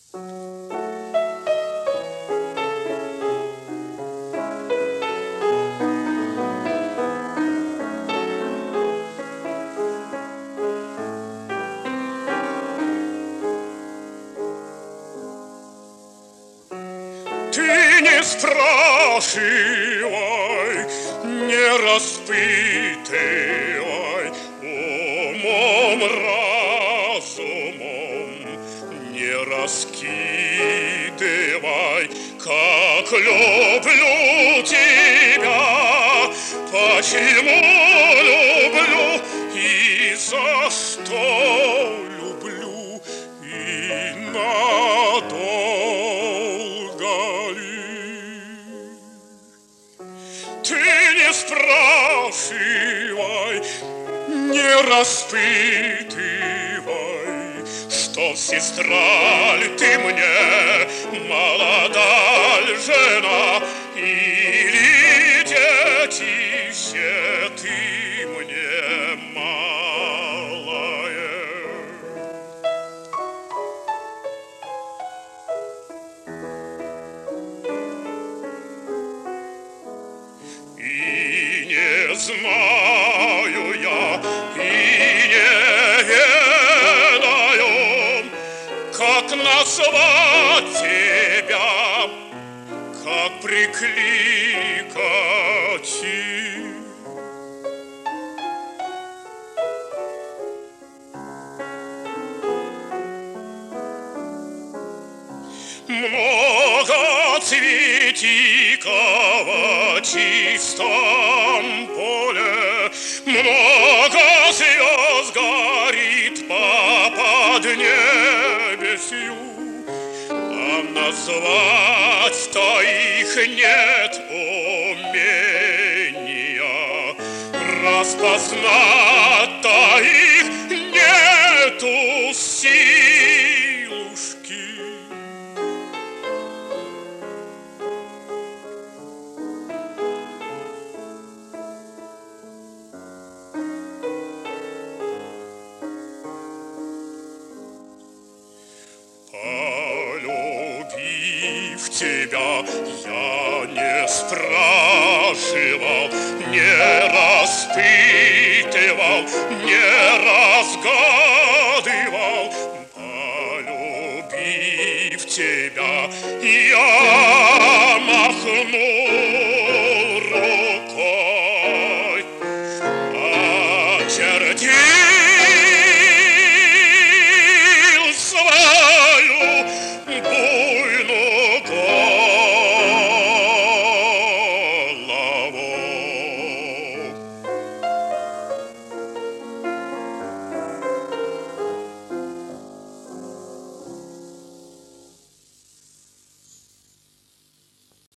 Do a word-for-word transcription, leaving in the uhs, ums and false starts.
Ты не спрашивай, не распытывай, умом, разумом не раскидывай, как люблю тебя, почему люблю и за что люблю, и надолго ли. Ты не спрашивай, не распытывай, что сестра ли ты мне, молода ли жена, или детище ты мне малое. И не знаю я, и не ведаю, как назвать тебя, как прикликать. Много цветиков в чистом поле, много звезд горит по поднебесью, а назвать-то их нет умения, распознать-то их нету силушки. Полюбив тебя, я не спрашивал, не распытывал, не разгадывал. Полюбив тебя, я